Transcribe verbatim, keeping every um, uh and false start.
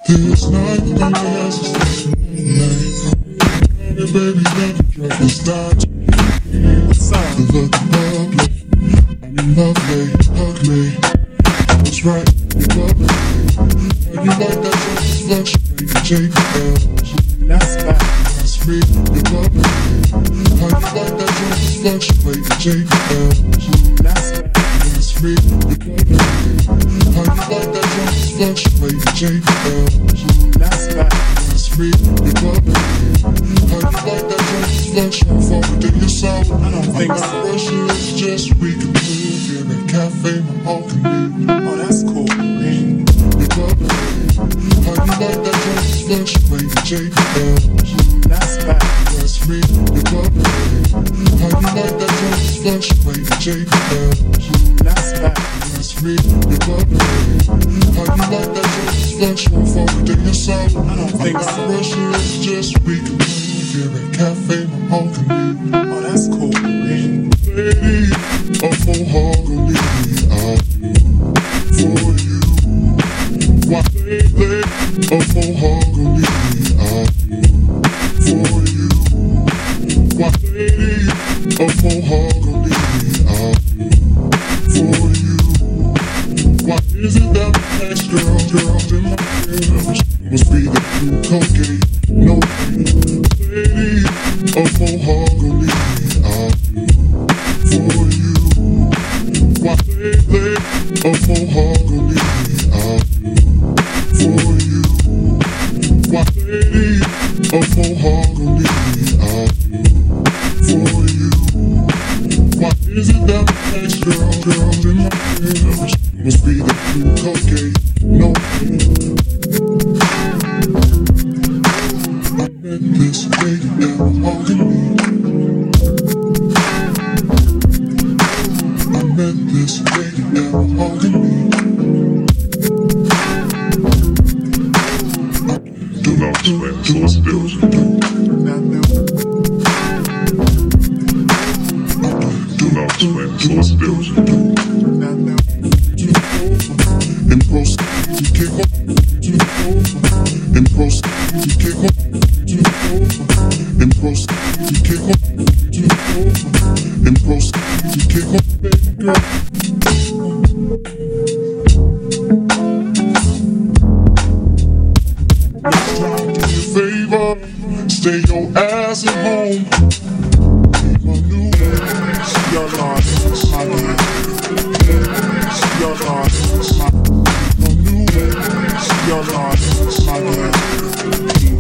This night, the last is baby, never drop this night. What's up? The look lovely. I'm in lovely, hug me. What's right? You're lovely. How you like that just fluctuate? J B L. That's back. That's me. You're lovely. How you like that just fluctuate? J B L. That's back. That's me. You're lovely. How you like that just fluctuate? J B L. That's back. That's me. You're lovely. How you like that just fluctuate? Fall within yourself. I don't think so. Russian is just we can move in a cafe, my all can be. Oh, that's cool, man. You're lovely. How you like that just fluctuate? J B L. That's back. That's me. You're lovely. How you like that just fluctuate? J B L. That's back. That's me. You're lovely. How you like that just fluctuate? Fall within yourself. I don't think so. Russian is just we can move in a cafe, my all can be. Oh, that's cool, man. Lady, a full hog on me, I'll do for you. Why, lady, a full hog on me, I'll do for you. Why, lady, a full hog on me, I'll do for you. Why is it that next girl, girl in my head must be the blue cocaine? No, lady, a full hog on me, I'll do for you. Why, lady, a full hog on me, I'll do for you. Why, lady, a full hog on me, I'll do for you. Why is it that next girl, girl in my head must be the blue cocaine? No, I met this lady at Mahogany. I met this lady at Mahogany. Do not sweat, so it's built. Do not sweat, so it's built. And proceed to kick off to the over. And proceed to kick off to the over. And proceed to kick off to the over. And proceed to kick off, baby girl. Next time, do me a favor, stay your ass at home. My new ass, your lord, my new ass, your lord, my new ass, your lord, my new